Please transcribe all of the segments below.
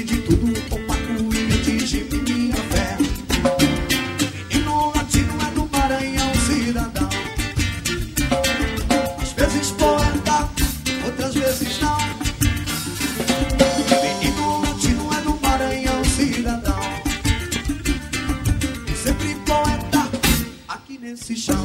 Longe de tudo opaco e atinge minha fé. Menino latino é do Maranhão, cidadão. Às vezes poeta, outras vezes não. Menino latino é do Maranhão, cidadão. Sempre poeta aqui nesse chão.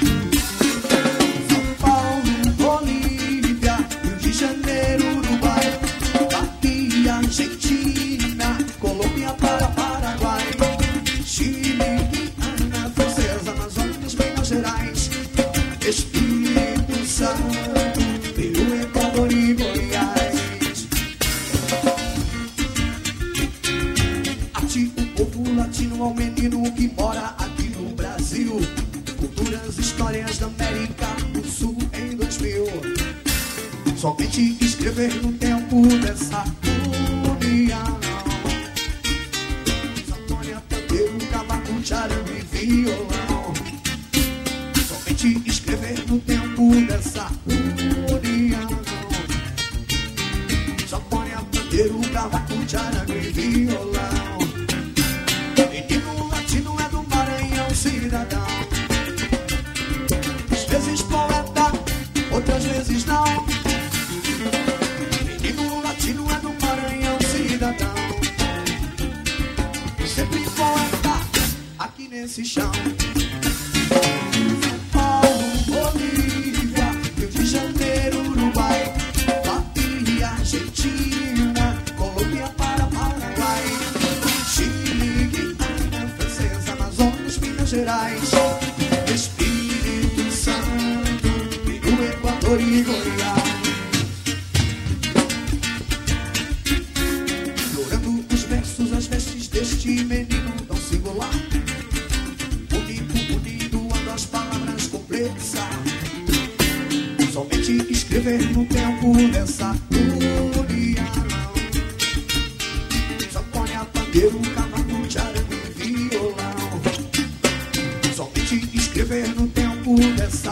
São Paulo, Bolívia, Rio de Janeiro, Uruguai, Bahia, Argentina, Colômbia, Paraguai, Chile, Guiana Francesa, Amazonas, Minas Gerais, Espírito Santo, Peru, Equador e Goiás. Arte, o povo latino ao menino que mora aqui no Brasil. Culturas, histórias da América do Sul em 2000. Somente escrever no tempo dessa união. Sanfona, pandeiro, cavaco, charango e violão. Somente escrever no tempo dessa união. Sanfona, pandeiro, cavaco, charango e violão. Menino latino é do Maranhão, cidadão. Às vezes poeta, outras vezes não. Menino latino é do Maranhão, cidadão. Sempre poeta aqui nesse chão. São Paulo, Bolívia, Rio de Janeiro, Uruguai, Bahia, Argentina, Colômbia, Paraguai, Chile, Guiana Francesa, Amazonas, Minas Gerais, Espírito Santo, Peru, Equador e Goiás. Explorando os versos, as vestes deste menino tão singular. Bonito, ando as palavras complexas. Somente escrever no tempo dessa união. Sanfona, pandeiro, cavaco, charango e violão. Somente escrever no tempo dessa